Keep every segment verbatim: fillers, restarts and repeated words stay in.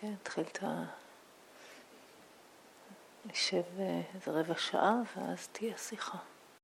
כן, תתחיל את ה... נשב איזה רבע שעה ואז תהיה שיחה.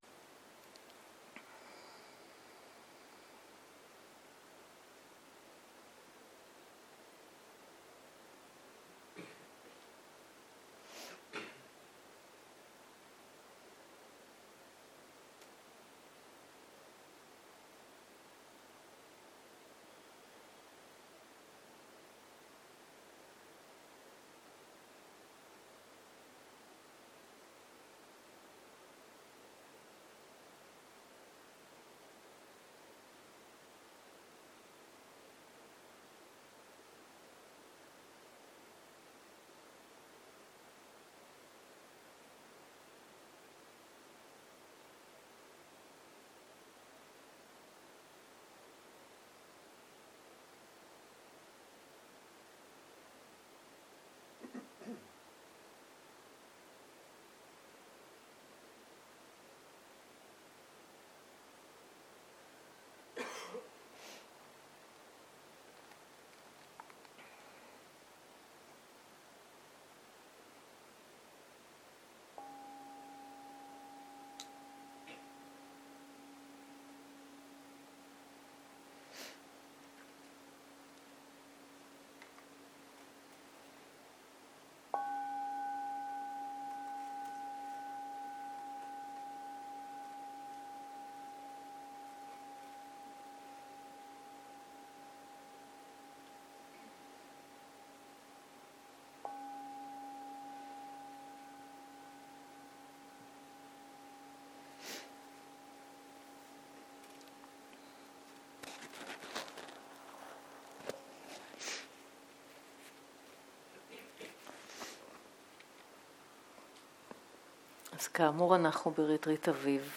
אז כאמור אנחנו בריטריט אביב.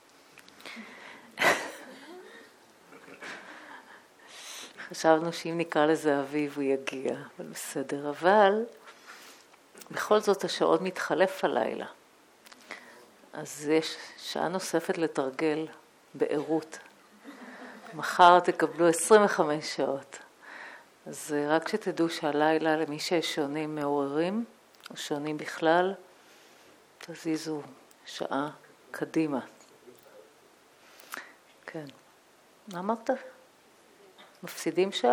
חשבנו שאם נקרא לזה אביב הוא יגיע, אבל בסדר. אבל בכל זאת השעות מתחלף הלילה. אז יש שעה נוספת לתרגל בעירות. מחר תקבלו עשרים וחמש שעות. אז רק שתדעו שהלילה למי שיש שעונים מעוררים, או שעונים בכלל, תזיזו שעה קדימה. כן. מה אמרת? מפסידים שעה?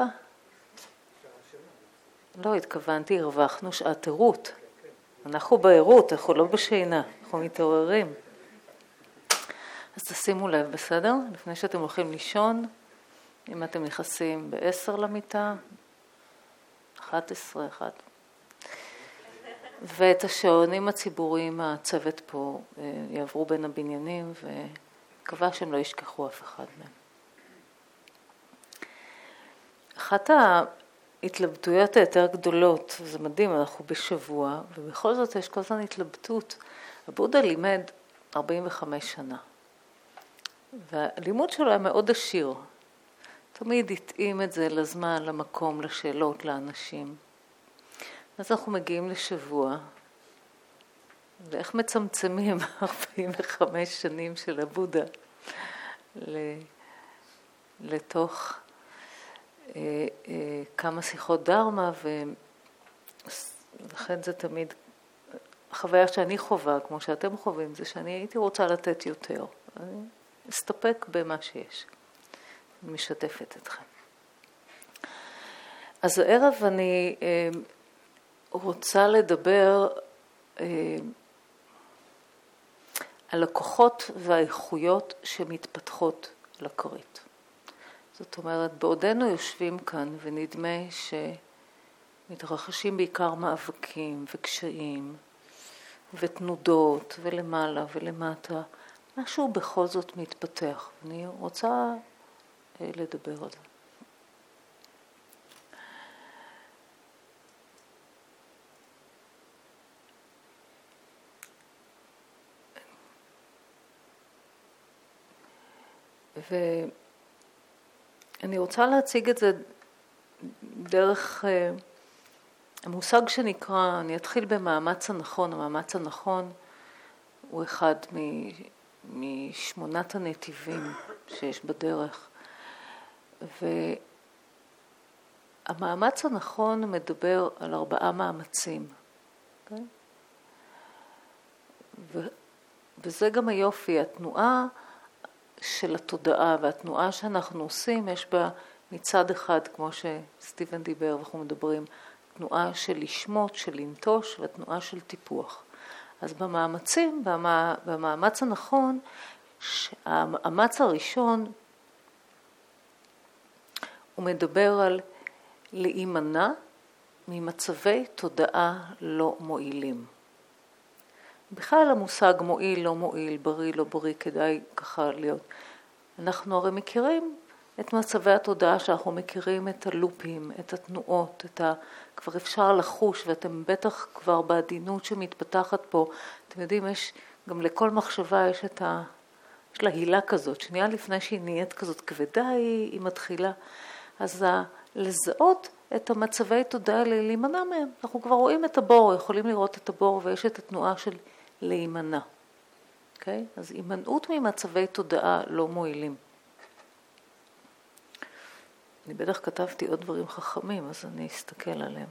לא, התכוונתי, הרווחנו שעת עירות. אנחנו בעירות, אנחנו לא בשינה, אנחנו מתעוררים. אז תשימו לב, בסדר? לפני שאתם הולכים לישון, אם אתם נכנסים בעשר למיטה, אחת עשרה, אחת. ואת השעונים הציבוריים, הצוות פה יעברו בין הבניינים, ומקווה שהם לא ישכחו אף אחד מהם. אחת ההתלבטויות היותר גדולות, זה מדהים, אנחנו בשבוע, ובכל זאת יש כל הזמן התלבטות. הבודה לימד ארבעים וחמש שנה, והלימוד שלו היה מאוד עשיר. תמיד התאים את זה לזמן, למקום, לשאלות, לאנשים. אז אנחנו מגיעים לשבוע, ואיך מצמצמים ארבעים וחמש שנים של הבודה לתוך אה, אה, כמה שיחות דרמה, ולכן זה תמיד, החוויה שאני חווה, כמו שאתם חווים, זה שאני הייתי רוצה לתת יותר. אני אסתפק במה שיש. אני משתפת אתכם. אז הערב אני אה, רוצה לדבר אה, על הכוחות והאיכויות שמתפתחות לכרית. זאת אומרת, בעודנו יושבים כאן ונדמה שמתרחשים בעיקר מאבקים וקשיים ותנודות ולמעלה ולמטה, משהו בכל זאת מתפתח. אני רוצה אה, לדבר על זה. ואני רוצה להציג את זה דרך המושג שנקרא, אני אתחיל במאמץ הנכון. המאמץ הנכון הוא אחד משמונת הנתיבים שיש בדרך. המאמץ הנכון מדבר על ארבעה מאמצים. Okay? ו... וזה גם היופי, התנועה של התודעה והתנועה שאנחנו עושים, יש בה מצד אחד, כמו שסטיבן דיבר ואנחנו מדברים, תנועה של לשמות, של לנטוש, ותנועה של טיפוח. אז במאמצים, במאמץ הנכון, המאמץ הראשון, הוא מדבר על להימנע ממצבי תודעה לא מועילים. בכלל המושג מועיל, לא מועיל, בריא, לא בריא, כדאי ככה להיות. אנחנו הרי מכירים את מצבי התודעה שאנחנו מכירים את הלופים, את התנועות, את ה... כבר אפשר לחוש, ואתם בטח כבר בעדינות שמתפתחת פה, אתם יודעים, יש גם לכל מחשבה יש את ה... יש לה הילה כזאת, שנייה לפני שהיא נהיית כזאת כבדה, היא, היא מתחילה. אז ה... לזהות את המצבי תודעה האלה, להימנע מהם. אנחנו כבר רואים את הבור, יכולים לראות את הבור, ויש את התנועה של להימנע. אוקיי? אז הימנעות ממצבי תודעה לא מועילים. אני בטח כתבתי עוד דברים חכמים, אז אני אסתכל עליהם.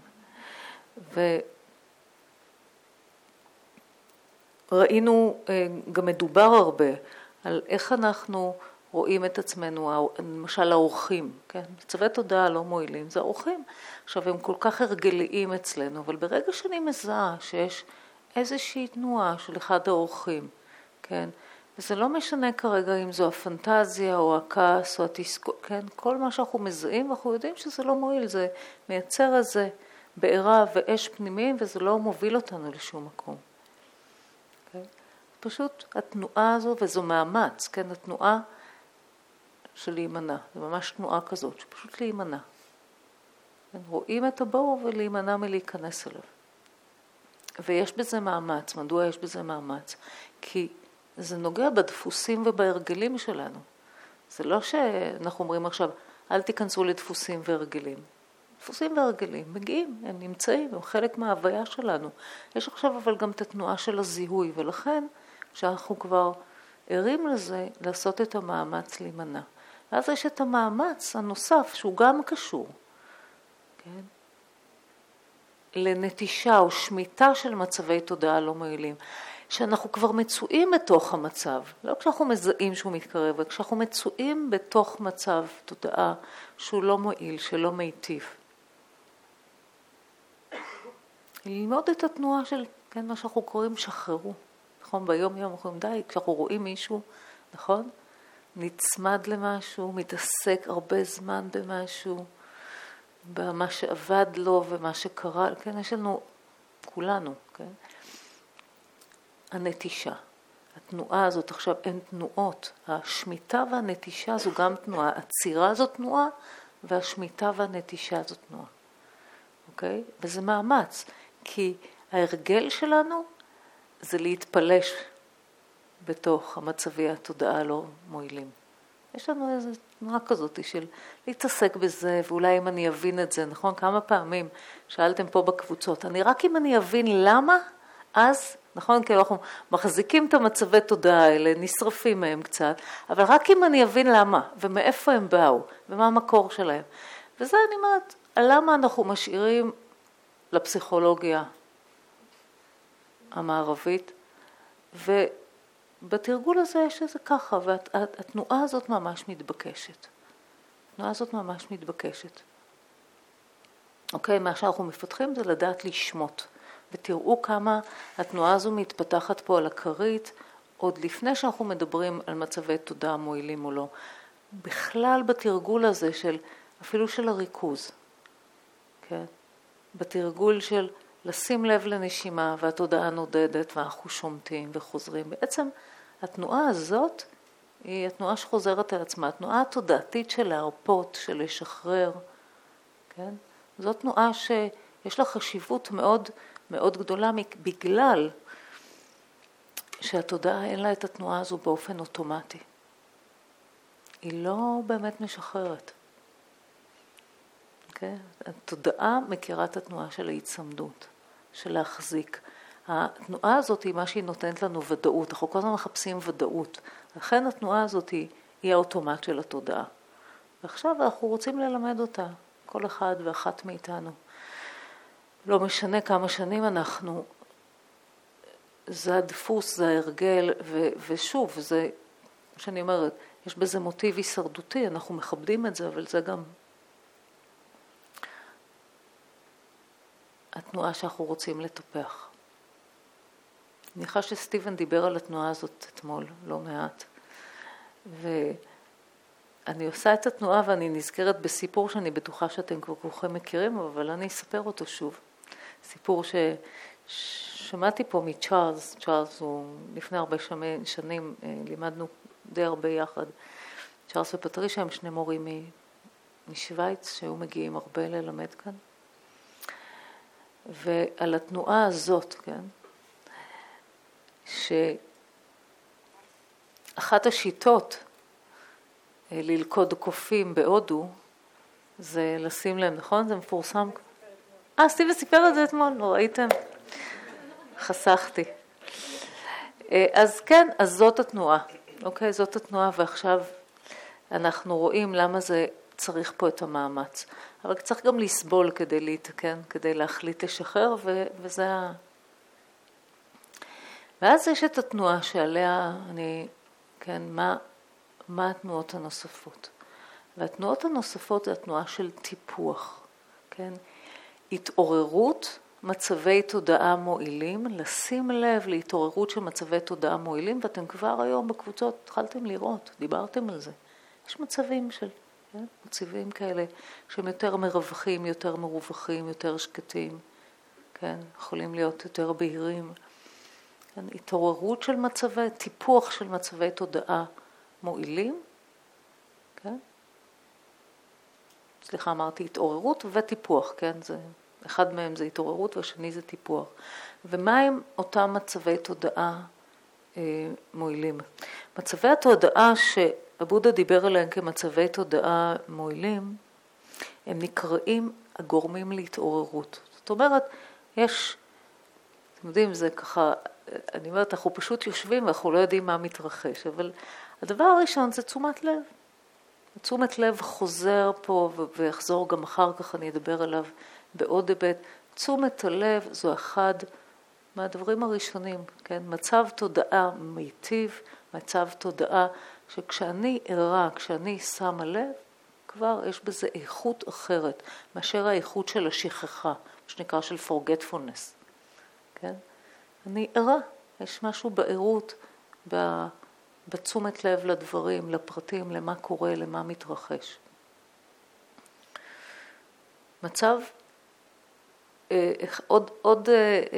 וראינו, גם מדובר הרבה, על איך אנחנו רואים את עצמנו, למשל האורחים, כן? מצבי תודעה לא מועילים, זה האורחים. עכשיו, הם כל כך הרגליים אצלנו, אבל ברגע שאני מזהה שיש איזושהי תנועה של אחד האורחים, כן? וזה לא משנה כרגע אם זו הפנטזיה או הכעס או התסכול, כן? כל מה שאנחנו מזהים, אנחנו יודעים שזה לא מועיל, זה מייצר איזה בעירה ואש פנימיים, וזה לא מוביל אותנו לשום מקום. כן? פשוט התנועה הזו, וזו מאמץ, כן? התנועה של להימנע, זה ממש תנועה כזאת, שפשוט להימנע. כן? רואים את הבור ולהימנע מלהיכנס אליו. ויש בזה מאמץ. מדוע יש בזה מאמץ? כי זה נוגע בדפוסים ובהרגלים שלנו. זה לא שאנחנו אומרים עכשיו, אל תיכנסו לדפוסים והרגלים. דפוסים והרגלים מגיעים, הם נמצאים, הם חלק מההוויה שלנו. יש עכשיו אבל גם את התנועה של הזיהוי, ולכן כשאנחנו כבר ערים לזה, לעשות את המאמץ להימנע. ואז יש את המאמץ הנוסף, שהוא גם קשור, כן? לנטישה או שמיטה של מצבי תודעה לא מועילים. שאנחנו כבר מצויים בתוך המצב, לא כשאנחנו מזהים שהוא מתקרב, אלא כשאנחנו מצויים בתוך מצב תודעה שהוא לא מועיל, שלא מיטיב. ללמוד את התנועה של, כן, מה שאנחנו קוראים שחררו. נכון, ביום יום אנחנו די, כשאנחנו רואים מישהו, נכון? נצמד למשהו, מתעסק הרבה זמן במשהו, במה שעבד לו ומה שקרה, כן, יש לנו, כולנו, כן? הנטישה. התנועה הזאת, עכשיו אין תנועות. השמיטה והנטישה זו גם תנועה. הצירה זו תנועה, והשמיטה והנטישה זו תנועה. אוקיי? וזה מאמץ. כי ההרגל שלנו זה להתפלש בתוך המצבי התודעה הלא מועילים. יש לנו איזו תנועה כזאת של להתעסק בזה, ואולי אם אני אבין את זה, נכון? כמה פעמים שאלתם פה בקבוצות, אני רק אם אני אבין למה, אז, נכון? כי אנחנו מחזיקים את המצבי תודעה האלה, נשרפים מהם קצת, אבל רק אם אני אבין למה, ומאיפה הם באו, ומה המקור שלהם. וזה אני אומרת, למה אנחנו משאירים לפסיכולוגיה המערבית, ובתרגול הזה יש איזה ככה, והתנועה הזאת ממש מתבקשת. התנועה הזאת ממש מתבקשת. אוקיי, מה שאנחנו מפתחים זה לדעת לשמות. ותראו כמה התנועה הזו מתפתחת פה על הכרית, עוד לפני שאנחנו מדברים על מצבי תודעה מועילים או לא. בכלל בתרגול הזה של, אפילו של הריכוז, כן? בתרגול של לשים לב לנשימה והתודעה נודדת ואנחנו שומטים וחוזרים. בעצם התנועה הזאת היא התנועה שחוזרת על עצמה, התנועה התודעתית של להרפות, של לשחרר, כן? זו תנועה שיש לה חשיבות מאוד מאוד גדולה בגלל שהתודעה אין לה את התנועה הזו באופן אוטומטי. היא לא באמת משחררת. Okay? התודעה מכירה את התנועה של ההצמדות, של להחזיק. התנועה הזאת היא מה שהיא נותנת לנו ודאות, אנחנו כל הזמן מחפשים ודאות. לכן התנועה הזאת היא, היא האוטומט של התודעה. ועכשיו אנחנו רוצים ללמד אותה. כל כל אחד ואחת מאיתנו. לא משנה כמה שנים אנחנו, זה הדפוס, זה ההרגל, ו, ושוב, זה, שאני אומרת, יש בזה מוטיב הישרדותי, אנחנו מכבדים את זה, אבל זה גם התנועה שאנחנו רוצים לטפח. אני מניחה שסטיבן דיבר על התנועה הזאת אתמול, לא מעט. ואני עושה את התנועה ואני נזכרת בסיפור שאני בטוחה שאתם כבר כולכם מכירים, אבל אני אספר אותו שוב. סיפור ששמעתי פה מצ'ארלס, צ'ארלס הוא לפני הרבה שנים, לימדנו די הרבה יחד. צ'ארלס ופטרישה הם שני מורים משוויץ שהיו מגיעים הרבה ללמד כאן. ועל התנועה הזאת, כן, שאחת השיטות ללכוד קופים בהודו, זה לשים להם, נכון? זה מפורסם. אה, סטיבן סיפר את זה אתמול, לא ראיתם? חסכתי. אז כן, אז זאת התנועה. אוקיי, זאת התנועה, ועכשיו אנחנו רואים למה זה צריך פה את המאמץ. אבל צריך גם לסבול כדי להתקן, כדי להחליט לשחרר, ו- וזה ה... ואז יש את התנועה שעליה אני, כן, מה, מה התנועות הנוספות? והתנועות הנוספות זה התנועה של טיפוח, כן? התעוררות מצבי תודעה מועילים, לשים לב להתעוררות של מצבי תודעה מועילים, ואתם כבר היום בקבוצות התחלתם לראות, דיברתם על זה. יש מצבים של, כן? מצבים כאלה שהם יותר מרווחים, יותר מרווחים, יותר שקטים, כן? יכולים להיות יותר בהירים. כן? התעוררות של מצבי, טיפוח של מצבי תודעה מועילים, כן? סליחה, אמרתי התעוררות וטיפוח, כן? זה, אחד מהם זה התעוררות והשני זה טיפוח. ומה הם אותם מצבי תודעה אה, מועילים? מצבי התודעה שהבודה דיבר עליהם כמצבי תודעה מועילים, הם נקראים הגורמים להתעוררות. זאת אומרת, יש, אתם יודעים, זה ככה, אני אומרת, אנחנו פשוט יושבים ואנחנו לא יודעים מה מתרחש, אבל הדבר הראשון זה תשומת לב. תשומת לב חוזר פה ויחזור גם אחר כך, אני אדבר עליו בעוד היבט. תשומת הלב זו אחד מהדברים הראשונים, כן? מצב תודעה מיטיב, מצב תודעה שכשאני ערה, כשאני שמה לב, כבר יש בזה איכות אחרת, מאשר האיכות של השכחה, שנקרא של forgetfulness, כן? אני ערה, יש משהו בעירות, בתשומת לב לדברים, לפרטים, למה קורה, למה מתרחש. מצב, עוד, עוד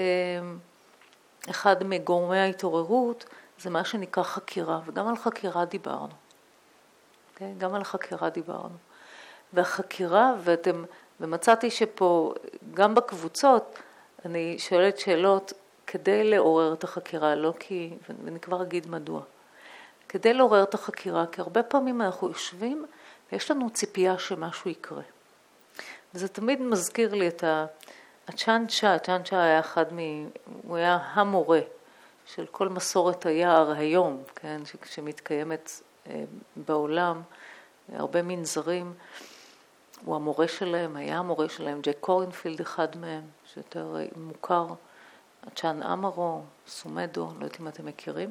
אחד מגורמי ההתעוררות, זה מה שנקרא חקירה, וגם על חקירה דיברנו. Okay? גם על חקירה דיברנו. והחקירה, ואתם, ומצאתי שפה, גם בקבוצות, אני שואלת שאלות כדי לעורר את החקירה, לא כי, ואני כבר אגיד מדוע. כדי לעורר את החקירה, כי הרבה פעמים אנחנו יושבים, ויש לנו ציפייה שמשהו יקרה. וזה תמיד מזכיר לי את הצ'אן צ'ה, הצ'אן צ'ה היה אחד מ... הוא היה המורה של כל מסורת היער היום, כן, שמתקיימת בעולם, הרבה מנזרים, הוא המורה שלהם, היה המורה שלהם, ג'ק קורנפילד אחד מהם, שיותר מוכר, הצ'אן אמרו, סומדו, לא יודעת אם אתם מכירים.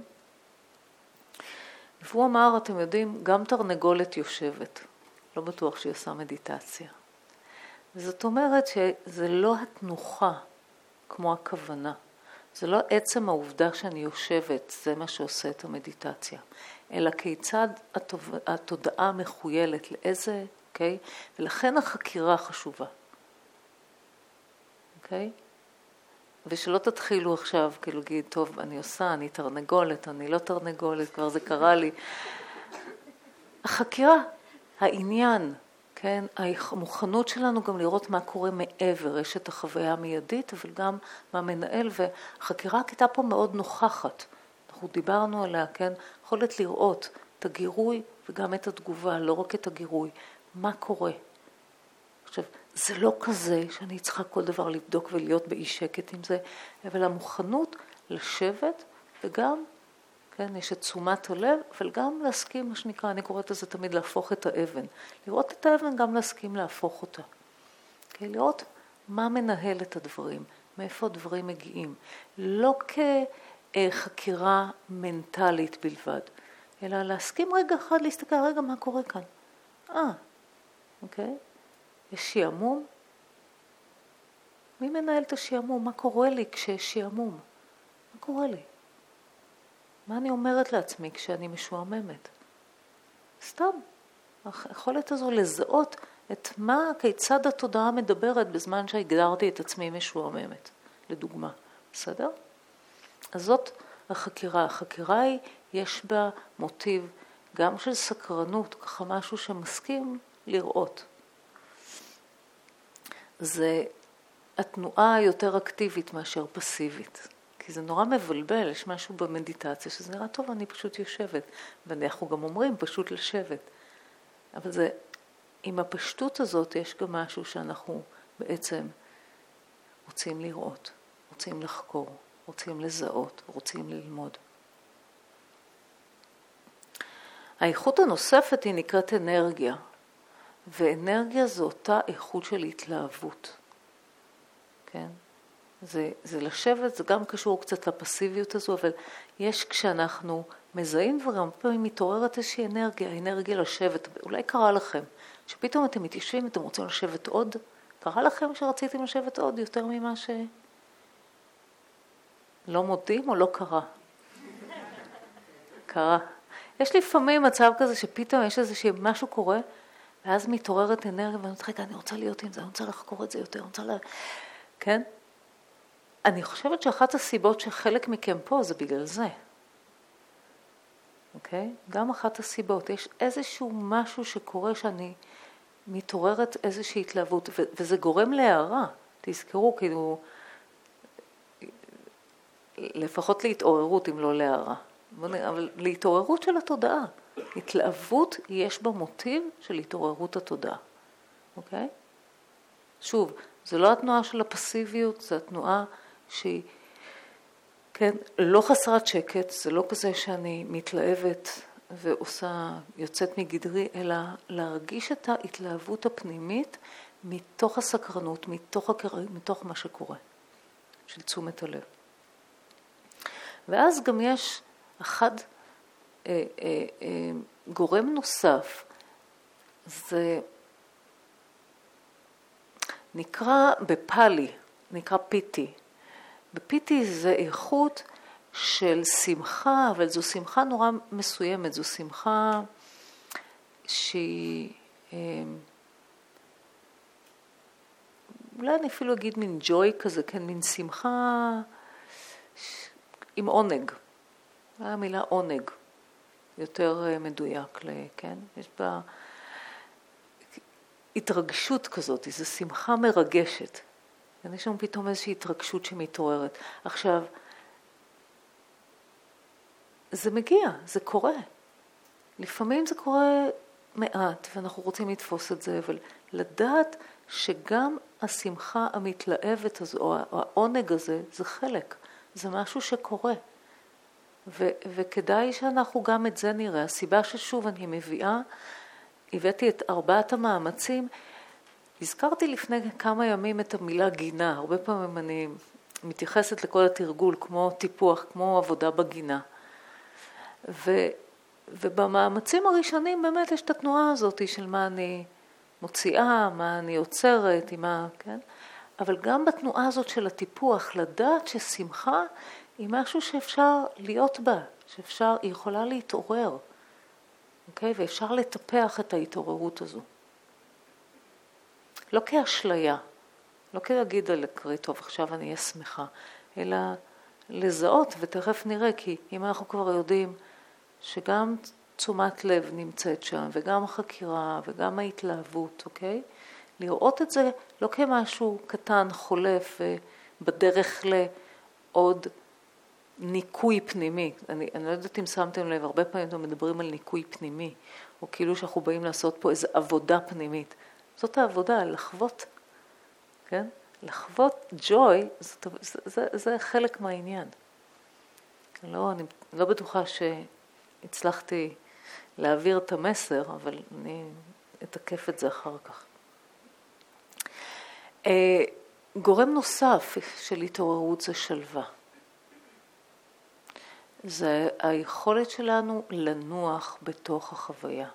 והוא אמר, אתם יודעים, גם תרנגולת יושבת, לא בטוח שהיא עושה מדיטציה. וזאת אומרת שזה לא התנוחה כמו הכוונה. זה לא עצם העובדה שאני יושבת, זה מה שעושה את המדיטציה. אלא כיצד התודעה מחוילת, לאיזה, אוקיי? ולכן החקירה חשובה. אוקיי? ושלא תתחילו עכשיו, כאילו להגיד, טוב, אני עושה, אני תרנגולת, אני לא תרנגולת, כבר זה קרה לי. החקירה, העניין, כן, המוכנות שלנו גם לראות מה קורה מעבר, יש את החוויה המיידית, אבל גם מה מנהל, והחקירה הייתה פה מאוד נוכחת. אנחנו דיברנו עליה, כן, יכולת לראות את הגירוי וגם את התגובה, לא רק את הגירוי, מה קורה. עכשיו, זה לא כזה שאני צריכה כל דבר לבדוק ולהיות באי שקט עם זה, אבל המוכנות לשבת וגם, כן, יש את תשומת הלב, אבל גם להסכים, מה שנקרא, אני קוראת לזה תמיד להפוך את האבן. לראות את האבן, גם להסכים להפוך אותה. Okay? לראות מה מנהל את הדברים, מאיפה הדברים מגיעים. לא כחקירה מנטלית בלבד, אלא להסכים רגע אחד, להסתכל רגע מה קורה כאן. אה, אוקיי? יש שיעמום? מי מנהל את השיעמום? מה קורה לי כשיש שיעמום? מה קורה לי? מה אני אומרת לעצמי כשאני משועממת? סתם. היכולת הזו לזהות את מה, כיצד התודעה מדברת בזמן שהגדרתי את עצמי משועממת, לדוגמה. בסדר? אז זאת החקירה. החקירה היא, יש בה מוטיב גם של סקרנות, ככה משהו שמסכים לראות. זה התנועה היותר אקטיבית מאשר פסיבית. כי זה נורא מבלבל, יש משהו במדיטציה שזה נראה טוב, אני פשוט יושבת. ואנחנו גם אומרים פשוט לשבת. אבל זה, עם הפשטות הזאת יש גם משהו שאנחנו בעצם רוצים לראות, רוצים לחקור, רוצים לזהות, רוצים ללמוד. האיכות הנוספת היא נקראת אנרגיה, ואנרגיה זו אותה איכות של התלהבות. כן? זה, זה לשבת, זה גם קשור קצת לפסיביות הזו, אבל יש כשאנחנו מזהים דברים, פעמים מתעוררת איזושהי אנרגיה, אנרגיה לשבת. אולי קרה לכם, שפתאום אתם מתיישבים, אתם רוצים לשבת עוד, קרה לכם שרציתם לשבת עוד יותר ממה ש... לא מודים או לא קרה? קרה. יש לפעמים מצב כזה שפתאום יש איזשהו משהו קורה, ואז מתעוררת אנרגיה, ואני אומרת, רגע, אני רוצה להיות עם זה, אני רוצה לחקור את זה יותר, אני רוצה לה... כן? אני חושבת שאחת הסיבות שחלק מכם פה זה בגלל זה. אוקיי? גם אחת הסיבות. יש איזשהו משהו שקורה שאני מתעוררת איזושהי התלהבות, ו- וזה גורם להערה. תזכרו, כאילו, לפחות להתעוררות אם לא להערה. אבל להתעוררות של התודעה. התלהבות יש בה מוטיב של התעוררות התודעה. אוקיי? שוב, זה לא התנועה של הפסיביות, זה התנועה שהיא, כן, לא חסרת שקט, זה לא כזה שאני מתלהבת ועושה, יוצאת מגדרי, אלא להרגיש את ההתלהבות הפנימית מתוך הסקרנות, מתוך, הקר... מתוך מה שקורה, של תשומת הלב. ואז גם יש אחד אה, אה, אה, גורם נוסף, זה נקרא בפאלי, נקרא פיטי. בפיטי זה איכות של שמחה, אבל זו שמחה נורא מסוימת, זו שמחה שהיא, אולי אני אפילו אגיד מין ג'וי כזה, כן, מין שמחה עם עונג. המילה עונג יותר מדויק, כן? יש בה התרגשות כזאת, זו שמחה מרגשת. יש לנו פתאום איזושהי התרגשות שמתעוררת. עכשיו, זה מגיע, זה קורה. לפעמים זה קורה מעט, ואנחנו רוצים לתפוס את זה, אבל לדעת שגם השמחה המתלהבת הזו, או העונג הזה, זה חלק. זה משהו שקורה. ו- וכדאי שאנחנו גם את זה נראה. הסיבה ששוב אני מביאה, הבאתי את ארבעת המאמצים, הזכרתי לפני כמה ימים את המילה גינה, הרבה פעמים אני מתייחסת לכל התרגול כמו טיפוח, כמו עבודה בגינה. ו, ובמאמצים הראשונים באמת יש את התנועה הזאת של מה אני מוציאה, מה אני יוצרת, מה, כן? אבל גם בתנועה הזאת של הטיפוח, לדעת ששמחה היא משהו שאפשר להיות בה, שאפשר, היא יכולה להתעורר, אוקיי? ואפשר לטפח את ההתעוררות הזו. לא כאשליה, לא כלהגיד על הקריא, טוב, עכשיו אני אהיה שמחה, אלא לזהות, ותכף נראה, כי אם אנחנו כבר יודעים שגם תשומת לב נמצאת שם, וגם החקירה, וגם ההתלהבות, אוקיי? לראות את זה לא כמשהו קטן, חולף, בדרך לעוד ניקוי פנימי. אני, אני לא יודעת אם שמתם לב, הרבה פעמים אתם מדברים על ניקוי פנימי, או כאילו שאנחנו באים לעשות פה איזו עבודה פנימית. זאת העבודה, לחוות, כן? לחוות ג'וי, זה, זה, זה חלק מהעניין. לא, אני לא בטוחה שהצלחתי להעביר את המסר, אבל אני אתקף את זה אחר כך. גורם נוסף של התעוררות זה שלווה. זה היכולת שלנו לנוח בתוך החוויה.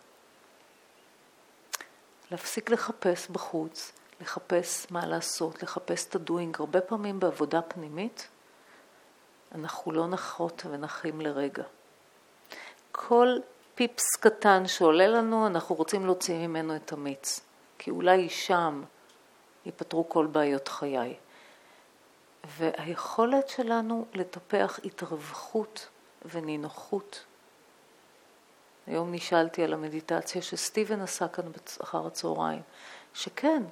להפסיק לחפש בחוץ, לחפש מה לעשות, לחפש את הדוינג. הרבה פעמים בעבודה פנימית, אנחנו לא נחות ונחים לרגע. כל פיפס קטן שעולה לנו, אנחנו רוצים להוציא ממנו את המיץ. כי אולי שם ייפתרו כל בעיות חיי. והיכולת שלנו לטפח התרווחות ונינוחות. היום נשאלתי על המדיטציה שסטיבן עשה כאן אחר הצהריים, שכן,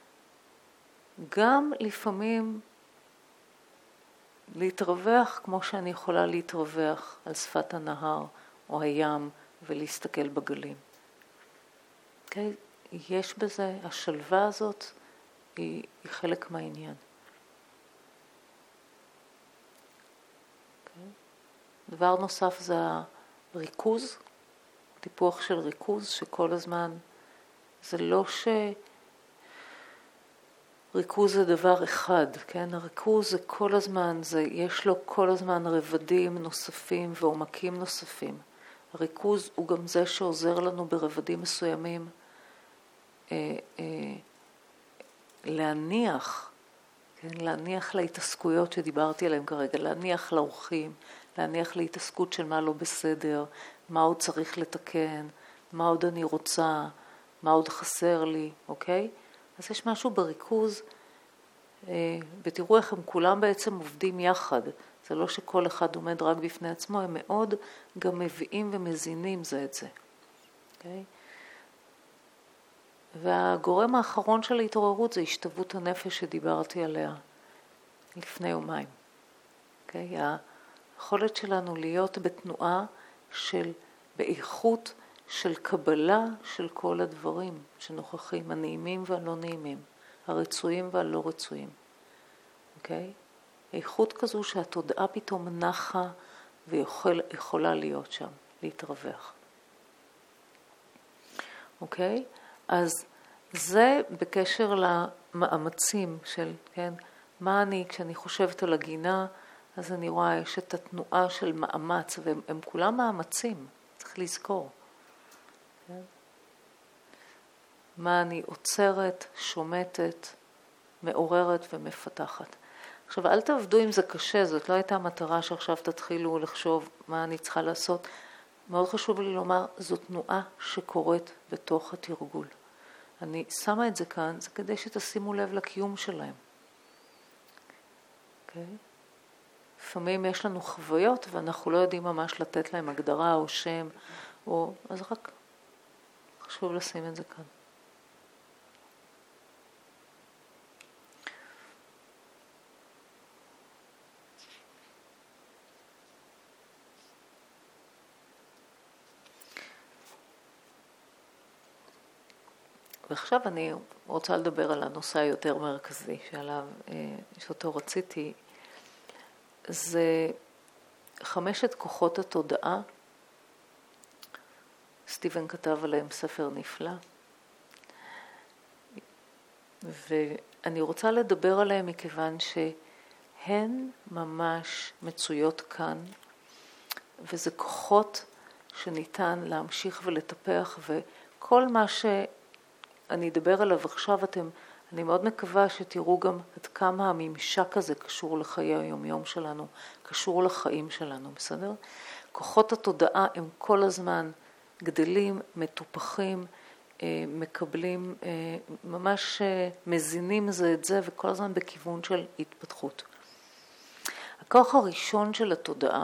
גם לפעמים להתרווח כמו שאני יכולה להתרווח על שפת הנהר או הים ולהסתכל בגלים. Okay? יש בזה, השלווה הזאת היא, היא חלק מהעניין. Okay? דבר נוסף זה הריכוז, טיפוח של ריכוז שכל הזמן, זה לא ש... ריכוז זה דבר אחד, כן? הריכוז זה כל הזמן, זה, יש לו כל הזמן רבדים נוספים ועומקים נוספים. הריכוז הוא גם זה שעוזר לנו ברבדים מסוימים אה, אה, להניח, כן? להניח להתעסקויות שדיברתי עליהן כרגע, להניח לאורחים, להניח להתעסקות של מה לא בסדר, מה עוד צריך לתקן, מה עוד אני רוצה, מה עוד חסר לי, אוקיי? אז יש משהו בריכוז, ותראו איך הם כולם בעצם עובדים יחד. זה לא שכל אחד עומד רק בפני עצמו, הם מאוד גם מביאים ומזינים זה את זה. Okay? והגורם האחרון של ההתעוררות זה השתוות הנפש שדיברתי עליה לפני יומיים. Okay? היכולת שלנו להיות בתנועה של, באיכות של קבלה של כל הדברים שנוכחים, הנעימים והלא נעימים, הרצויים והלא רצויים. אוקיי? איכות כזו שהתודעה פתאום נחה ויכולה להיות שם, להתרווח. אוקיי? אז זה בקשר למאמצים של, כן? מה אני, כשאני חושבת על הגינה, אז אני רואה, יש את התנועה של מאמץ, והם הם כולם מאמצים, צריך לזכור. כן? מה אני עוצרת, שומטת, מעוררת ומפתחת. עכשיו, אל תעבדו אם זה קשה, זאת לא הייתה המטרה שעכשיו תתחילו לחשוב מה אני צריכה לעשות. מאוד חשוב לי לומר, זו תנועה שקורית בתוך התרגול. אני שמה את זה כאן, זה כדי שתשימו לב לקיום שלהם. אוקיי? לפעמים יש לנו חוויות ואנחנו לא יודעים ממש לתת להם הגדרה או שם, או... אז רק חשוב לשים את זה כאן. ועכשיו אני רוצה לדבר על הנושא היותר מרכזי שעליו, שאותו רציתי, זה חמשת כוחות התודעה. סטיבן כתב עליהם ספר נפלא, ואני רוצה לדבר עליהם מכיוון שהן ממש מצויות כאן, וזה כוחות שניתן להמשיך ולטפח, וכל מה ש... אני אדבר עליו עכשיו, אתם, אני מאוד מקווה שתראו גם עד כמה הממשק הזה קשור לחיי היום-יום שלנו, קשור לחיים שלנו, בסדר? כוחות התודעה הם כל הזמן גדלים, מטופחים, מקבלים, ממש מזינים זה את זה, וכל הזמן בכיוון של התפתחות. הכוח הראשון של התודעה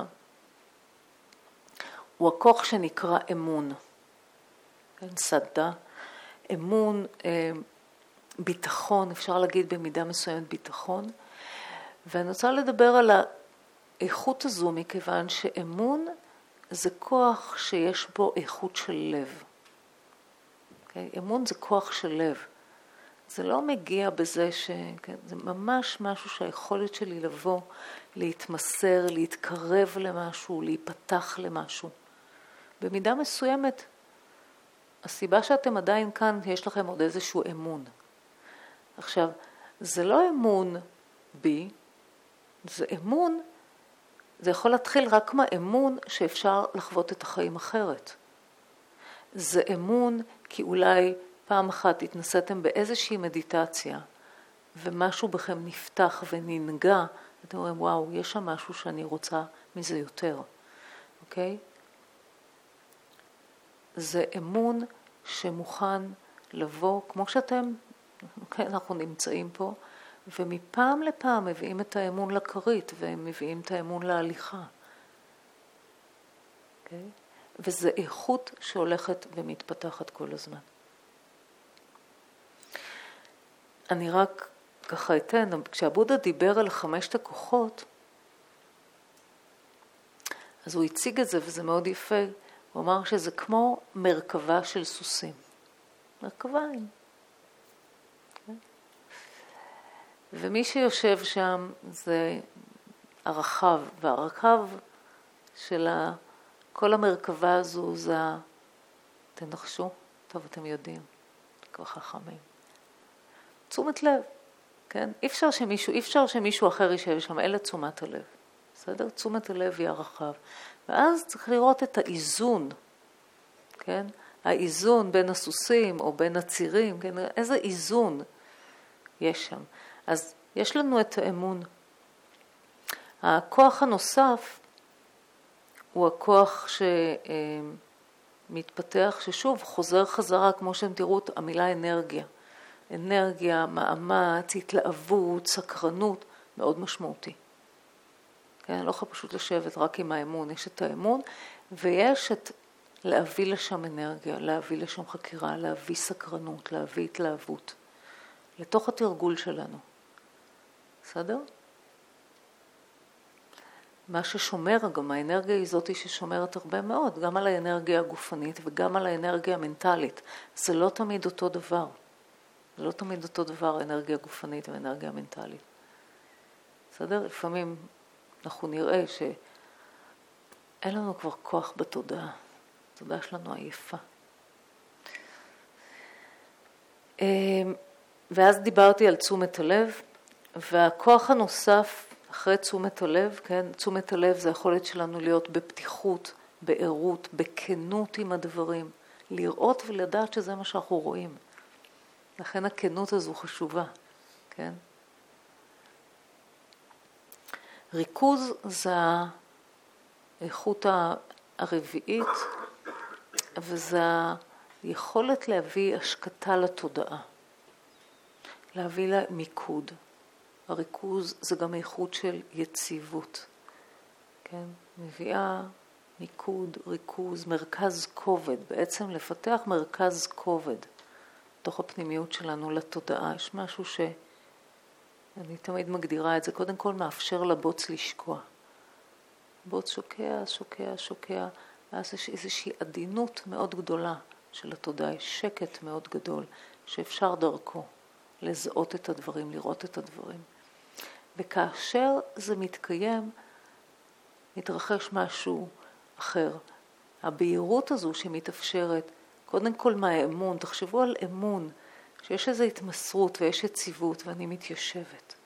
הוא הכוח שנקרא אמון, כן, סדה. אמון, ביטחון, אפשר להגיד במידה מסוימת ביטחון, ואני רוצה לדבר על האיכות הזו מכיוון שאמון זה כוח שיש בו איכות של לב. Okay? אמון זה כוח של לב. זה לא מגיע בזה ש... כן? זה ממש משהו שהיכולת שלי לבוא, להתמסר, להתקרב למשהו, להיפתח למשהו. במידה מסוימת, הסיבה שאתם עדיין כאן, יש לכם עוד איזשהו אמון. עכשיו, זה לא אמון בי, זה אמון, זה יכול להתחיל רק מהאמון שאפשר לחוות את החיים אחרת. זה אמון כי אולי פעם אחת התנסיתם באיזושהי מדיטציה, ומשהו בכם נפתח וננגע, אתם אומרים, וואו, יש שם משהו שאני רוצה מזה יותר, אוקיי? זה אמון שמוכן לבוא, כמו שאתם, אוקיי, אנחנו נמצאים פה, ומפעם לפעם מביאים את האמון לכרית, והם מביאים את האמון להליכה. אוקיי? וזה איכות שהולכת ומתפתחת כל הזמן. אני רק ככה אתן, כשהבודה דיבר על חמשת הכוחות, אז הוא הציג את זה וזה מאוד יפה. הוא אמר שזה כמו מרכבה של סוסים. מרכביים. Okay. ומי שיושב שם זה הרחב, והרחב של כל המרכבה הזו זה, תנחשו, טוב אתם יודעים, כל חכמים. תשומת לב, כן? אי אפשר שמישהו, אי אפשר שמישהו אחר יישב שם, אלה תשומת הלב. בסדר? תשומת הלב היא הרחב. ואז צריך לראות את האיזון, כן? האיזון בין הסוסים או בין הצירים, כן? איזה איזון יש שם. אז יש לנו את האמון. הכוח הנוסף הוא הכוח שמתפתח, ששוב חוזר חזרה, כמו שאתם תראו, המילה אנרגיה. אנרגיה, מאמץ, התלהבות, סקרנות, מאוד משמעותי. כן, לא יכול פשוט לשבת רק עם האמון, יש את האמון, ויש את להביא לשם אנרגיה, להביא לשם חקירה, להביא סקרנות, להביא התלהבות, לתוך התרגול שלנו. בסדר? מה ששומר, גם האנרגיה היא זאת ששומרת הרבה מאוד, גם על האנרגיה הגופנית וגם על האנרגיה המנטלית. זה לא תמיד אותו דבר. זה לא תמיד אותו דבר, אנרגיה גופנית ואנרגיה מנטלית. בסדר? לפעמים אנחנו נראה שאין לנו כבר כוח בתודעה. התודעה שלנו עייפה. ואז דיברתי על תשומת הלב, והכוח הנוסף אחרי תשומת הלב, כן? תשומת הלב זה היכולת שלנו להיות בפתיחות, בעירות, בכנות עם הדברים, לראות ולדעת שזה מה שאנחנו רואים. לכן הכנות הזו חשובה, כן? ריכוז זה האיכות הרביעית, וזה היכולת להביא השקטה לתודעה, להביא לה מיקוד. הריכוז זה גם איכות של יציבות, כן? מביאה מיקוד, ריכוז, מרכז כובד, בעצם לפתח מרכז כובד. תוך הפנימיות שלנו לתודעה, יש משהו שאני תמיד מגדירה את זה, קודם כל מאפשר לבוץ לשקוע. בוץ שוקע, שוקע, שוקע, ואז יש איזושהי עדינות מאוד גדולה של התודעה, יש שקט מאוד גדול שאפשר דרכו לזהות את הדברים, לראות את הדברים. וכאשר זה מתקיים, מתרחש משהו אחר. הבהירות הזו שמתאפשרת, קודם כל מהאמון, תחשבו על אמון, שיש איזו התמסרות ויש יציבות ואני מתיישבת.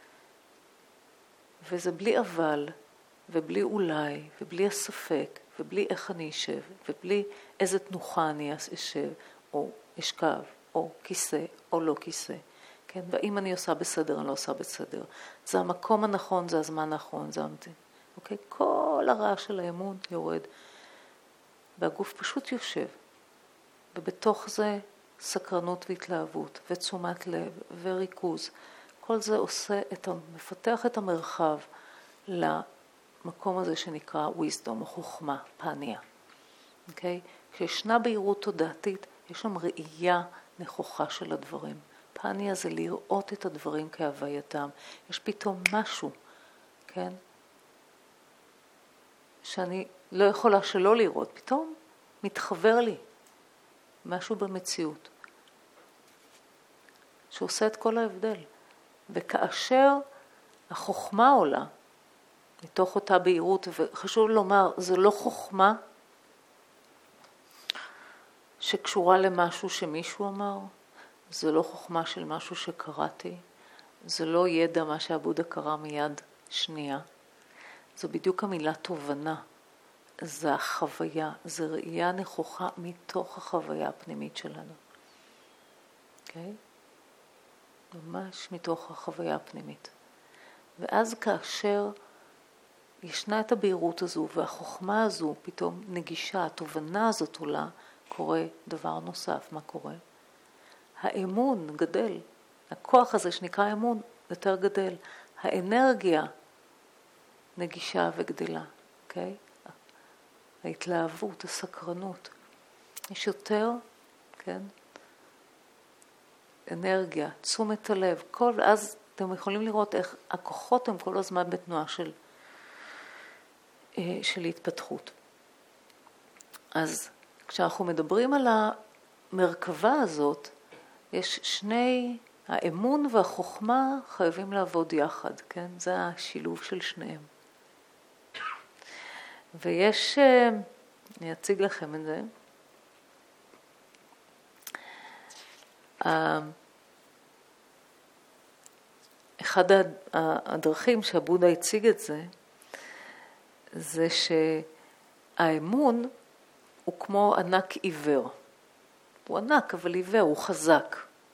וזה בלי אבל, ובלי אולי, ובלי הספק, ובלי איך אני אשב, ובלי איזה תנוחה אני אשב, או אשכב, או כיסא, או לא כיסא. כן? ואם אני עושה בסדר, אני לא עושה בסדר. זה המקום הנכון, זה הזמן הנכון, זה המתאים. אוקיי? כל הרעש של האמון יורד, והגוף פשוט יושב. ובתוך זה סקרנות והתלהבות, ותשומת לב, וריכוז. כל זה עושה את, מפתח את המרחב למקום הזה שנקרא wisdom, או חוכמה, פניה. אוקיי? כשישנה בהירות תודעתית, יש שם ראייה נכוחה של הדברים. פניה זה לראות את הדברים כהווייתם. יש פתאום משהו, כן? שאני לא יכולה שלא לראות. פתאום מתחבר לי משהו במציאות, שעושה את כל ההבדל. וכאשר החוכמה עולה, מתוך אותה בהירות, וחשוב לומר, זה לא חוכמה שקשורה למשהו שמישהו אמר, זה לא חוכמה של משהו שקראתי, זה לא ידע מה שהבודה קרא מיד שנייה. זו בדיוק המילה תובנה. זה החוויה, זה ראייה נכוחה מתוך החוויה הפנימית שלנו. אוקיי? ממש מתוך החוויה הפנימית. ואז כאשר ישנה את הבהירות הזו והחוכמה הזו פתאום נגישה, התובנה הזאת עולה, קורה דבר נוסף. מה קורה? האמון גדל. הכוח הזה שנקרא אמון יותר גדל. האנרגיה נגישה וגדלה. אוקיי? ההתלהבות, הסקרנות. יש יותר, כן? אנרגיה, תשומת הלב. כל, אז אתם יכולים לראות איך הכוחות הם כל הזמן בתנועה של, של התפתחות. אז כשאנחנו מדברים על המרכבה הזאת, יש שני, האמון והחוכמה חייבים לעבוד יחד, כן? זה השילוב של שניהם. ויש, אני אציג לכם את זה, אחד הדרכים שהבודה הציג את זה, זה שהאמון הוא כמו ענק עיוור. הוא ענק אבל עיוור, הוא חזק.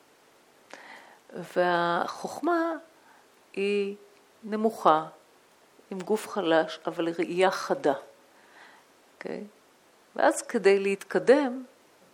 והחוכמה היא נמוכה, עם גוף חלש, אבל ראייה חדה. Okay? ואז כדי להתקדם,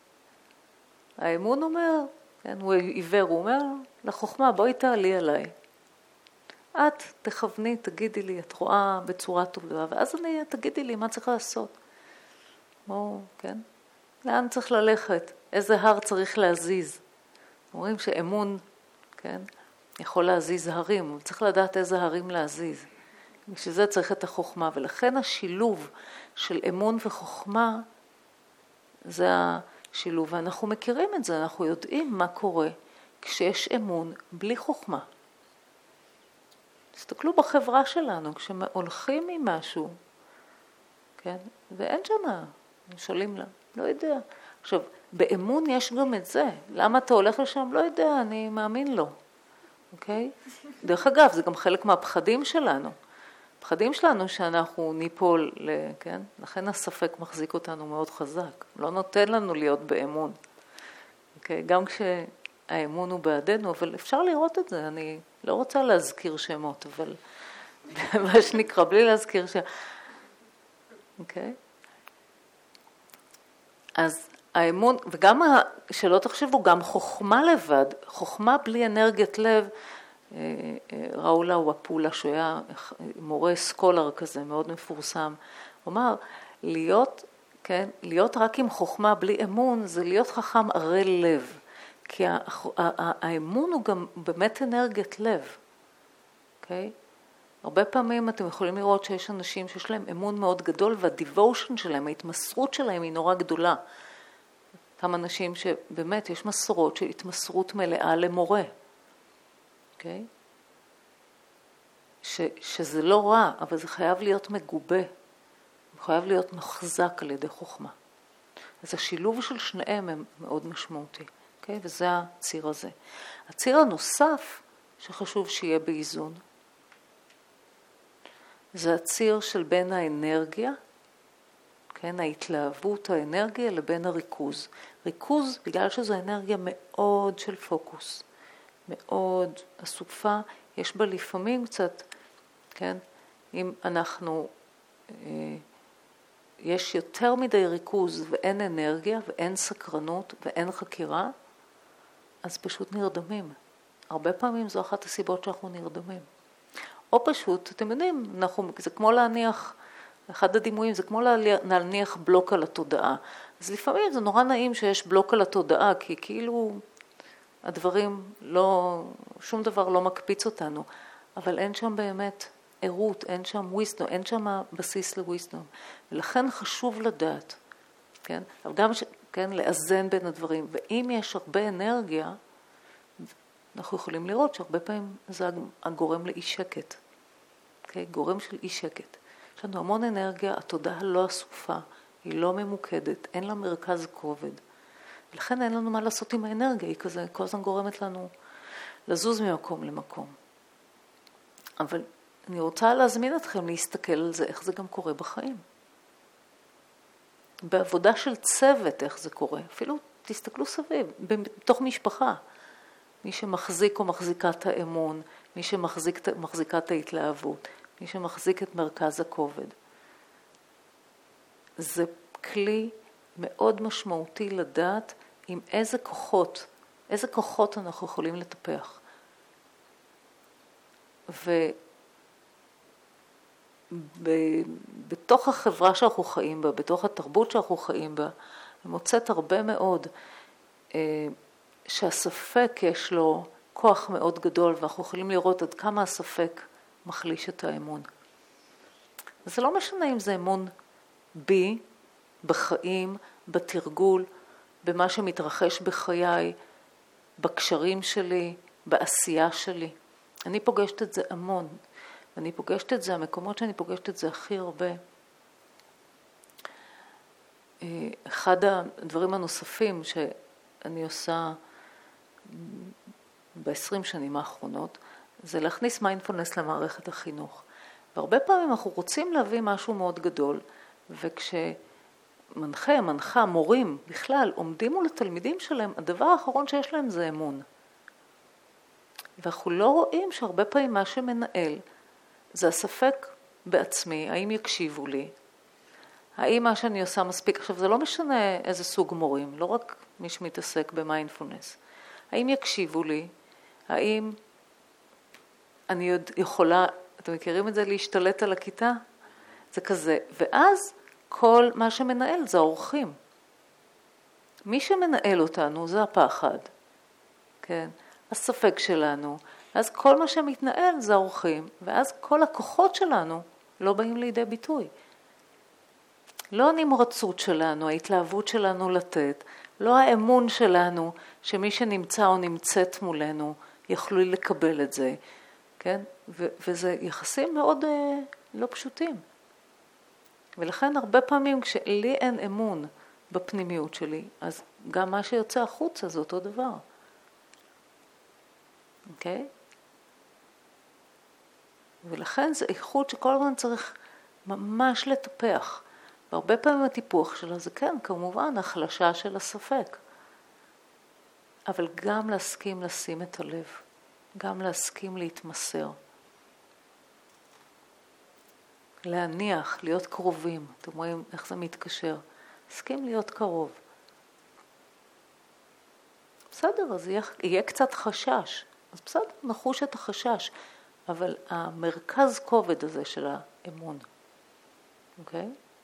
האמון אומר, כן, הוא עיוור, הוא אומר לחוכמה, בואי תעלי עליי. את תכווני, תגידי לי, את רואה בצורה טובה, ואז אני, תגידי לי מה צריך לעשות. כמו, כן? לאן צריך ללכת? איזה הר צריך להזיז? אומרים שאמון, כן, יכול להזיז הרים, אבל צריך לדעת איזה הרים להזיז. בשביל זה צריך את החוכמה, ולכן השילוב של אמון וחוכמה, זה השילוב, ואנחנו מכירים את זה, אנחנו יודעים מה קורה כשיש אמון בלי חוכמה. תסתכלו בחברה שלנו, כשהולכים ממשהו, כן, ואין שמה, שואלים לה, לא יודע. עכשיו, באמון יש גם את זה, למה אתה הולך לשם? לא יודע, אני מאמין לו, אוקיי? דרך אגב, זה גם חלק מהפחדים שלנו. הפחדים שלנו שאנחנו ניפול, כן? לכן הספק מחזיק אותנו מאוד חזק. לא נותן לנו להיות באמון. אוקיי? גם כשהאמון הוא בעדנו, אבל אפשר לראות את זה. אני לא רוצה להזכיר שמות, אבל מה שנקרא, בלי להזכיר ש... אוקיי? אז האמון, וגם שלא תחשבו, גם חוכמה לבד, חוכמה בלי אנרגיית לב, ראולה הוא הפעולה שהוא היה מורה סקולר כזה מאוד מפורסם. הוא אמר, להיות, כן, להיות רק עם חוכמה בלי אמון זה להיות חכם ערל לב. כי האמון הוא גם באמת אנרגיית לב. אוקיי? הרבה פעמים אתם יכולים לראות שיש אנשים שיש להם אמון מאוד גדול והדיבושן שלהם, ההתמסרות שלהם היא נורא גדולה. אותם אנשים שבאמת יש מסורות של התמסרות מלאה למורה. אוקיי? ש, שזה לא רע, אבל זה חייב להיות מגובה. זה חייב להיות מחזק על ידי חוכמה. אז השילוב של שניהם הם מאוד משמעותי. אוקיי? וזה הציר הזה. הציר הנוסף שחשוב שיהיה באיזון, זה הציר של בין האנרגיה, כן, ההתלהבות, האנרגיה, לבין הריכוז. ריכוז, בגלל שזו אנרגיה מאוד של פוקוס, מאוד אסופה, יש בה לפעמים קצת, כן, אם אנחנו, יש יותר מדי ריכוז ואין אנרגיה ואין סקרנות ואין חקירה, אז פשוט נרדמים. הרבה פעמים זו אחת הסיבות שאנחנו נרדמים. או פשוט, אתם יודעים, אנחנו, זה כמו להניח, אחד הדימויים זה כמו להניח בלוק על התודעה. אז לפעמים זה נורא נעים שיש בלוק על התודעה, כי כאילו הדברים לא, שום דבר לא מקפיץ אותנו, אבל אין שם באמת עירות, אין שם וויסדום, אין שם בסיס לוויסדום. ולכן חשוב לדעת, כן? אבל גם, כן, לאזן בין הדברים. ואם יש הרבה אנרגיה, אנחנו יכולים לראות שהרבה פעמים זה הגורם לאי שקט. Okay? גורם של אי שקט. יש לנו המון אנרגיה, התודעה לא אסופה, היא לא ממוקדת, אין לה מרכז כובד. ולכן אין לנו מה לעשות עם האנרגיה, היא כזה, כל הזמן גורמת לנו לזוז ממקום למקום. אבל אני רוצה להזמין אתכם להסתכל על זה, איך זה גם קורה בחיים. בעבודה של צוות, איך זה קורה. אפילו תסתכלו סביב, בתוך משפחה. מי שמחזיק או מחזיקה את האמון, מי שמחזיקה את ההתלהבות, מי שמחזיק את מרכז הכובד. זה כלי מאוד משמעותי לדעת עם איזה כוחות, איזה כוחות אנחנו יכולים לטפח. ובתוך החברה שאנחנו חיים בה, בתוך התרבות שאנחנו חיים בה, אני מוצאת הרבה מאוד שהספק יש לו כוח מאוד גדול, ואנחנו יכולים לראות עד כמה הספק מחליש את האמון. זה לא משנה אם זה אמון בי, בחיים, בתרגול, במה שמתרחש בחיי, בקשרים שלי, בעשייה שלי. אני פוגשת את זה המון, ואני פוגשת את זה, המקומות שאני פוגשת את זה הכי הרבה. אחד הדברים הנוספים שאני עושה ב-עשרים שנים האחרונות, זה להכניס מיינדפולנס למערכת החינוך. והרבה פעמים אנחנו רוצים להביא משהו מאוד גדול, וכשמנחה, מנחה, מורים בכלל עומדים מול התלמידים שלהם, הדבר האחרון שיש להם זה אמון. ואנחנו לא רואים שהרבה פעמים מה שמנהל זה הספק בעצמי, האם יקשיבו לי, האם מה שאני עושה מספיק. עכשיו זה לא משנה איזה סוג מורים, לא רק מי שמתעסק במיינדפולנס. האם יקשיבו לי, האם אני עוד יכולה, אתם מכירים את זה, להשתלט על הכיתה? זה כזה. ואז כל מה שמנהל זה האורחים. מי שמנהל אותנו זה הפחד, כן? הספק שלנו. אז כל מה שמתנהל זה האורחים, ואז כל הכוחות שלנו לא באים לידי ביטוי. לא הנמרצות שלנו, ההתלהבות שלנו לתת, לא האמון שלנו שמי שנמצא או נמצאת מולנו יכלו לקבל את זה, כן? ו- וזה יחסים מאוד אה, לא פשוטים. ולכן הרבה פעמים כשלי אין אמון בפנימיות שלי, אז גם מה שיוצא החוצה זה אותו דבר. אוקיי? ולכן זה איכות שכל הזמן צריך ממש לטפח. והרבה פעמים הטיפוח שלה זה כן, כמובן, החלשה של הספק. אבל גם להסכים לשים את הלב, גם להסכים להתמסר. להניח, להיות קרובים. אתם רואים איך זה מתקשר. הסכים להיות קרוב. בסדר, אז יהיה, יהיה קצת חשש. אז בסדר, נחוש את החשש. אבל המרכז כובד הזה של האמון. אוקיי?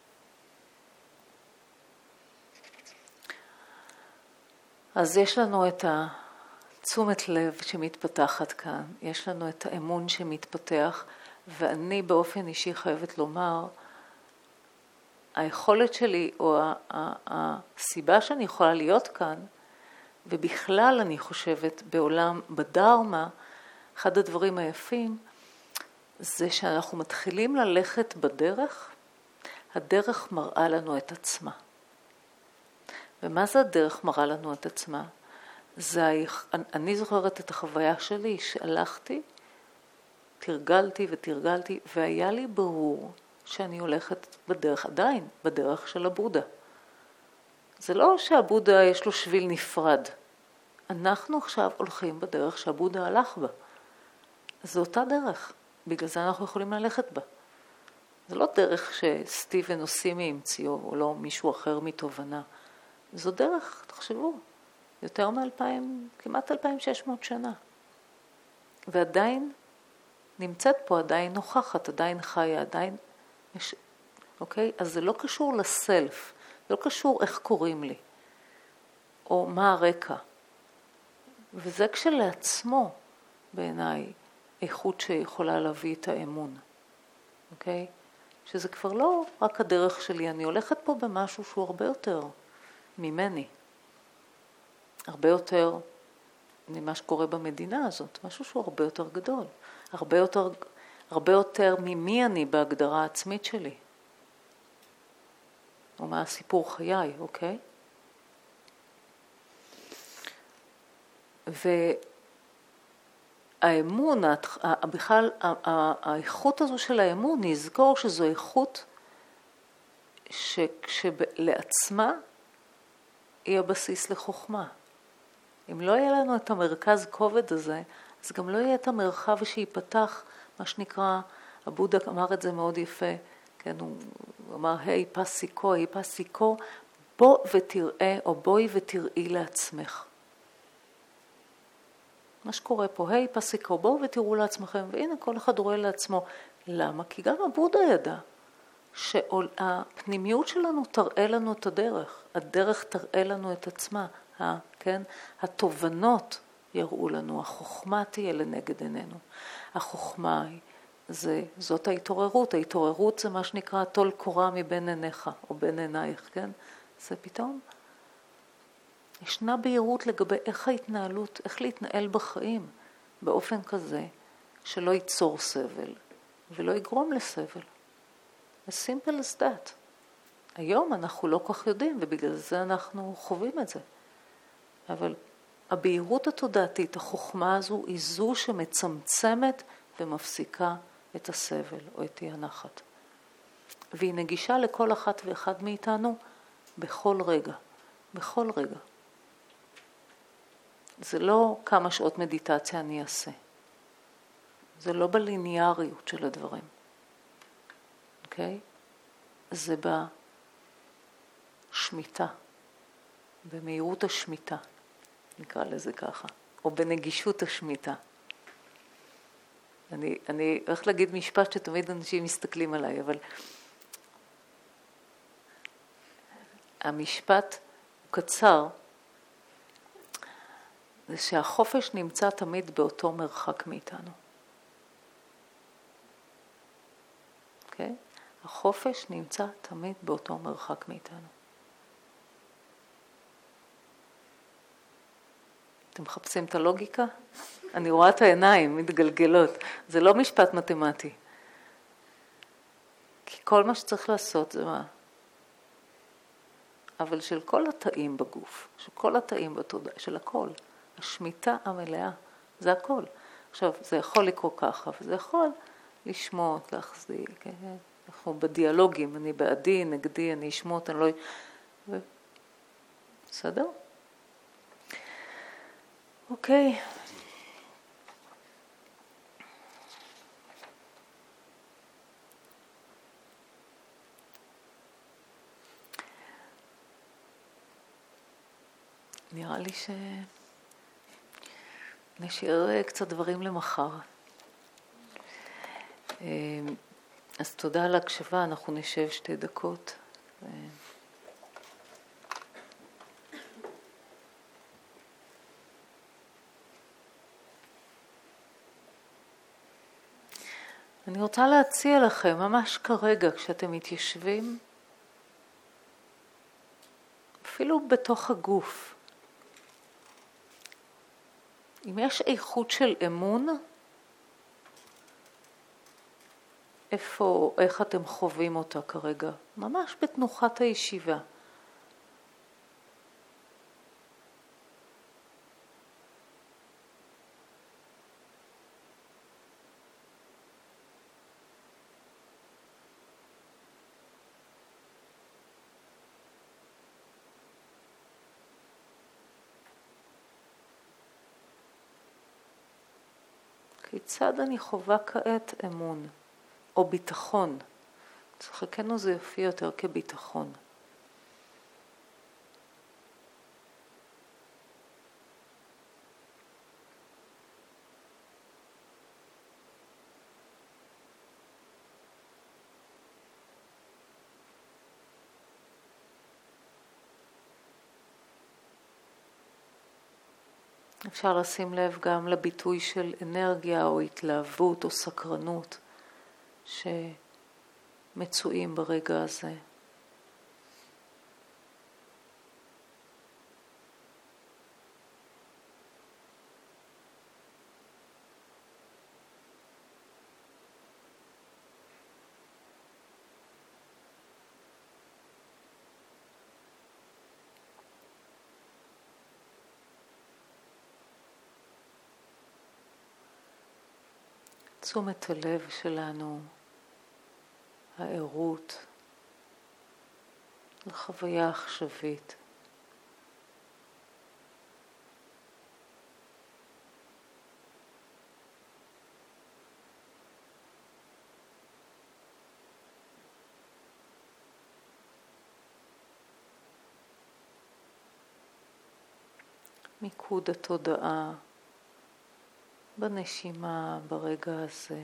אז יש לנו את התשומת לב שמתפתחת כאן, יש לנו את האמון שמתפתח, ואני באופן אישי חייבת לומר, היכולת שלי או הסיבה שאני יכולה להיות כאן, ובכלל אני חושבת בעולם, בדרמה, אחד הדברים היפים, זה שאנחנו מתחילים ללכת בדרך, הדרך מראה לנו את עצמה. ומה זה הדרך מראה לנו את עצמה? זה, אני זוכרת את החוויה שלי שהלכתי, תרגלתי ותרגלתי, והיה לי ברור שאני הולכת בדרך, עדיין בדרך של הבודה. זה לא שהבודה יש לו שביל נפרד. אנחנו עכשיו הולכים בדרך שהבודה הלך בה. זו אותה דרך, בגלל זה אנחנו יכולים ללכת בה. זה לא דרך שסטיבן או סימי המציאו, או לא מישהו אחר מתובנה. זו דרך, תחשבו, יותר מאלפיים, כמעט אלפיים ושש מאות שנה. ועדיין נמצאת פה, עדיין נוכחת, עדיין חיה, עדיין... יש... אוקיי? אז זה לא קשור לסלף, זה לא קשור איך קוראים לי, או מה הרקע. וזה כשלעצמו, בעיניי, איכות שיכולה להביא את האמון. אוקיי? שזה כבר לא רק הדרך שלי, אני הולכת פה במשהו שהוא הרבה יותר ממני. הרבה יותר ממה שקורה במדינה הזאת, משהו שהוא הרבה יותר גדול. הרבה יותר, הרבה יותר ממי אני בהגדרה העצמית שלי. או מה הסיפור חיי, אוקיי? האמון, בכלל, האיכות הזו של האמון, נזכור שזו איכות שכשלעצמה היא הבסיס לחוכמה. אם לא יהיה לנו את המרכז כובד הזה, אז גם לא יהיה את המרחב שיפתח, מה שנקרא, הבודה אמר את זה מאוד יפה, כן, הוא אמר, היי פסיקו, היי פסיקו, בוא ותראה, או בואי ותראי לעצמך. מה שקורה פה, היי פסיקו, בואו ותראו לעצמכם, והנה כל אחד רואה לעצמו. למה? כי גם הבודה ידע שהפנימיות שלנו תראה לנו את הדרך, הדרך תראה לנו את עצמה, כן? התובנות יראו לנו, החוכמה תהיה לנגד עינינו. החוכמה היא, זה, זאת ההתעוררות, ההתעוררות זה מה שנקרא טול קורה מבין עיניך או בין עינייך, כן? זה פתאום ישנה בהירות לגבי איך ההתנהלות, איך להתנהל בחיים באופן כזה שלא ייצור סבל ולא יגרום לסבל. as simple as that. היום אנחנו לא כך יודעים ובגלל זה אנחנו חווים את זה. אבל הבהירות התודעתית, החוכמה הזו, היא זו שמצמצמת ומפסיקה את הסבל או את אי הנחת. והיא נגישה לכל אחת ואחד מאיתנו בכל רגע, בכל רגע. זה לא כמה שעות מדיטציה אני אעשה. זה לא בליניאריות של הדברים. אוקיי? זה בשמיטה, במהירות השמיטה, נקרא לזה ככה, או בנגישות השמיטה. אני, אני הולכת להגיד משפט שתמיד אנשים מסתכלים עליי, אבל המשפט הוא קצר, זה שהחופש נמצא תמיד באותו מרחק מאיתנו. אוקיי? החופש נמצא תמיד באותו מרחק מאיתנו. אתם מחפשים את הלוגיקה? אני רואה את העיניים מתגלגלות. זה לא משפט מתמטי. כי כל מה שצריך לעשות זה מה? אבל של כל התאים בגוף, של כל התאים בתודעה, של הכל. השמיטה המלאה, זה הכל. עכשיו, זה יכול לקרוא ככה, וזה יכול לשמוט, להחזיק, כן? אנחנו בדיאלוגים, אני בעדי, נגדי, אני אשמוט, אני לא... ו... בסדר? אוקיי. נראה לי ש... נשאר קצת דברים למחר. אז תודה על ההקשבה, אנחנו נשב שתי דקות. אני רוצה להציע לכם, ממש כרגע, כשאתם מתיישבים, אפילו בתוך הגוף, אם יש איכות של אמון, איפה, איך אתם חווים אותה כרגע? ממש בתנוחת הישיבה. כיצד אני חווה כעת אמון או ביטחון? צחקנו זה יפי יותר כביטחון. אפשר לשים לב גם לביטוי של אנרגיה או התלהבות או סקרנות שמצויים ברגע הזה. תשומת הלב שלנו, הערות, לחוויה עכשווית. מיקוד התודעה בנשימה ברגע הזה.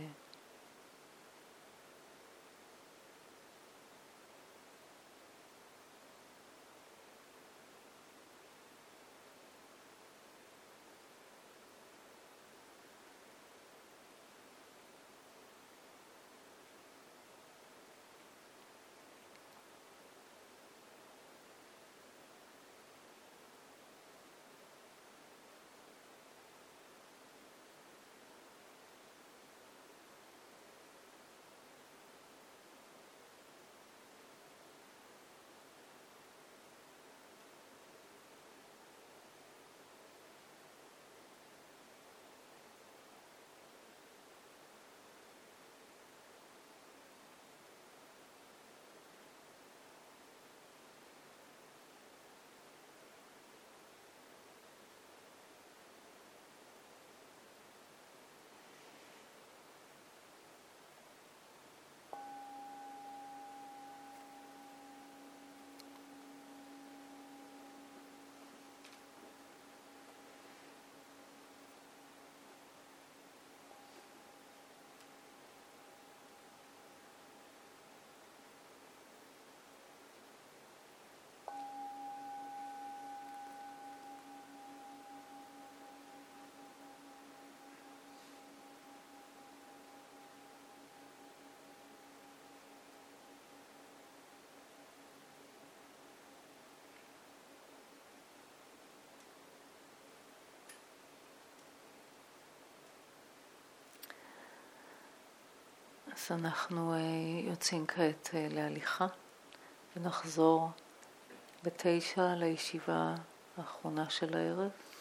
אז אנחנו יוצאים כעת להליכה ונחזור בתשע לישיבה האחרונה של הערב.